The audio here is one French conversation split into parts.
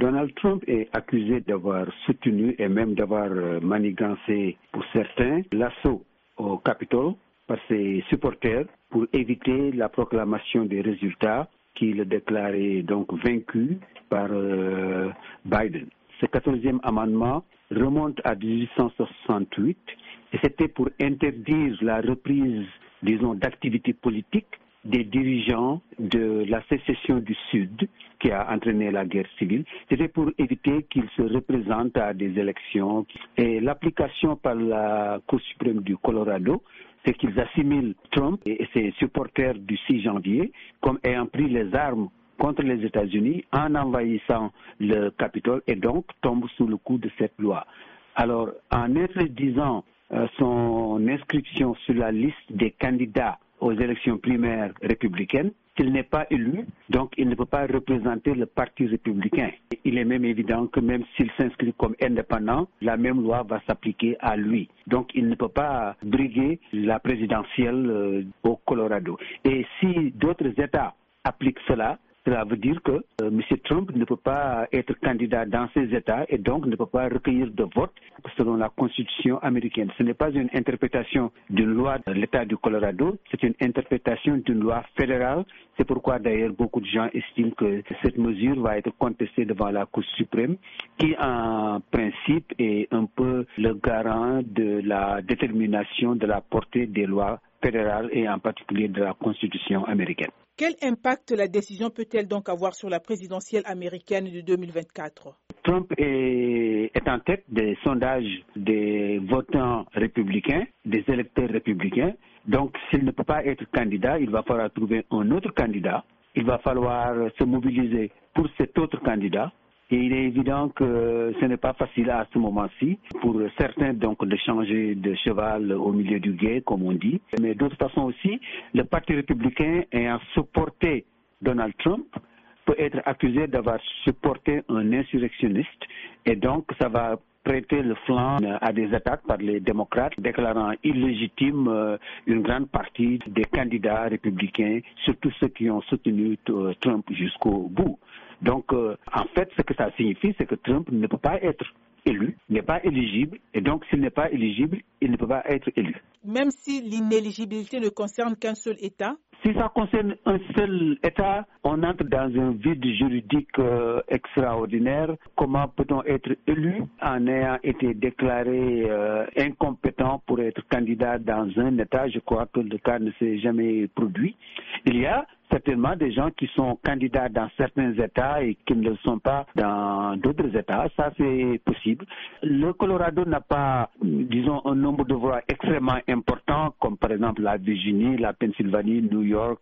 Donald Trump est accusé d'avoir soutenu et même d'avoir manigancé, pour certains, l'assaut au Capitole par ses supporters pour éviter la proclamation des résultats qu'il déclarait donc vaincu par Biden. Ce 14e amendement remonte à 1868 et c'était pour interdire la reprise, disons, d'activités politiques des dirigeants de la sécession du Sud qui a entraîné la guerre civile. C'était pour éviter qu'ils se représentent à des élections. Et l'application par la Cour suprême du Colorado, c'est qu'ils assimilent Trump et ses supporters du 6 janvier comme ayant pris les armes contre les États-Unis en envahissant le Capitole et donc tombent sous le coup de cette loi. Alors, en interdisant son inscription sur la liste des candidats aux élections primaires républicaines, qu'il n'est pas élu, donc il ne peut pas représenter le Parti républicain. Il est même évident que même s'il s'inscrit comme indépendant, la même loi va s'appliquer à lui. Donc il ne peut pas briguer la présidentielle au Colorado. Et si d'autres États appliquent cela veut dire que M. Trump ne peut pas être candidat dans ces États et donc ne peut pas recueillir de votes selon la Constitution américaine. Ce n'est pas une interprétation d'une loi de l'État du Colorado, c'est une interprétation d'une loi fédérale. C'est pourquoi d'ailleurs beaucoup de gens estiment que cette mesure va être contestée devant la Cour suprême qui en principe est un peu le garant de la détermination de la portée des lois fédérales et en particulier de la Constitution américaine. Quel impact la décision peut-elle donc avoir sur la présidentielle américaine de 2024 ? Trump est en tête des sondages des votants républicains, des électeurs républicains. Donc, s'il ne peut pas être candidat, il va falloir trouver un autre candidat. Il va falloir se mobiliser pour cet autre candidat. Et il est évident que ce n'est pas facile à ce moment-ci pour certains donc de changer de cheval au milieu du gué, comme on dit. Mais d'autre façon aussi, le Parti républicain ayant supporté Donald Trump peut être accusé d'avoir supporté un insurrectionniste et donc ça va prêter le flanc à des attaques par les démocrates, déclarant illégitime une grande partie des candidats républicains, surtout ceux qui ont soutenu Trump jusqu'au bout. Donc, en fait, ce que ça signifie, c'est que Trump ne peut pas être élu, n'est pas éligible, et donc s'il n'est pas éligible, il ne peut pas être élu. Même si l'inéligibilité ne concerne qu'un seul État ? Si ça concerne un seul État, on entre dans un vide juridique extraordinaire. Comment peut-on être élu en ayant été déclaré incompétent pour être candidat dans un État? Je crois que le cas ne s'est jamais produit. Il y a certainement des gens qui sont candidats dans certains États et qui ne le sont pas dans d'autres États. Ça, c'est possible. Le Colorado n'a pas, disons, un nombre de voix extrêmement important, comme par exemple la Virginie, la Pennsylvanie, New York,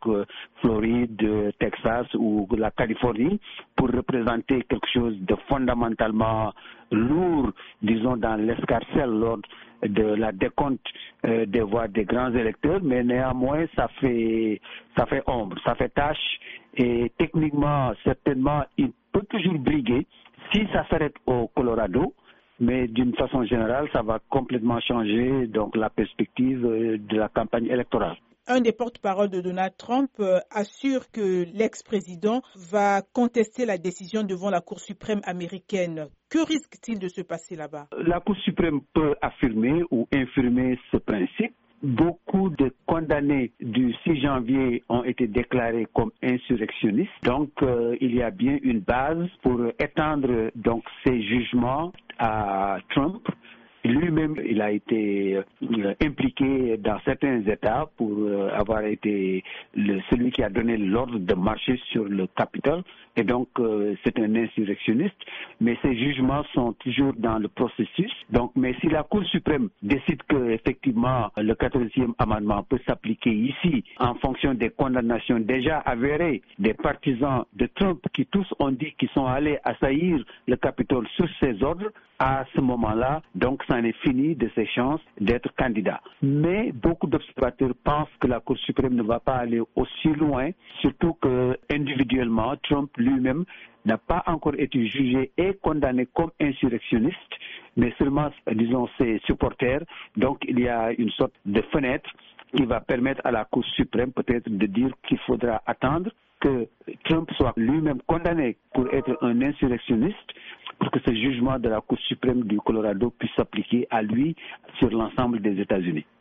Floride, Texas ou la Californie, pour représenter quelque chose de fondamentalement lourd, disons, dans l'escarcelle lors de la décompte des voix des grands électeurs, mais néanmoins ça fait ombre, ça fait tache et techniquement certainement il peut toujours briguer si ça s'arrête au Colorado, mais d'une façon générale ça va complètement changer donc la perspective de la campagne électorale. Un des porte-parole de Donald Trump assure que l'ex-président va contester la décision devant la Cour suprême américaine. Que risque-t-il de se passer là-bas? La Cour suprême peut affirmer ou infirmer ce principe. Beaucoup de condamnés du 6 janvier ont été déclarés comme insurrectionnistes. Donc, il y a bien une base pour étendre donc ces jugements à Trump. Lui-même, il a été impliqué dans certains États pour avoir été celui qui a donné l'ordre de marcher sur le Capitole. Et donc, c'est un insurrectionniste. Mais ces jugements sont toujours dans le processus. Donc, mais si la Cour suprême décide que effectivement le 14e amendement peut s'appliquer ici en fonction des condamnations déjà avérées des partisans de Trump qui tous ont dit qu'ils sont allés assaillir le Capitole sur ses ordres, à ce moment-là, donc c'en est fini de ses chances d'être candidat. Mais beaucoup d'observateurs pensent que la Cour suprême ne va pas aller aussi loin, surtout que individuellement, Trump lui-même n'a pas encore été jugé et condamné comme insurrectionniste, mais seulement, disons, ses supporters. Donc il y a une sorte de fenêtre qui va permettre à la Cour suprême peut-être de dire qu'il faudra attendre que Trump soit lui-même condamné pour être un insurrectionniste, pour que ce jugement de la Cour suprême du Colorado puisse s'appliquer à lui sur l'ensemble des États-Unis.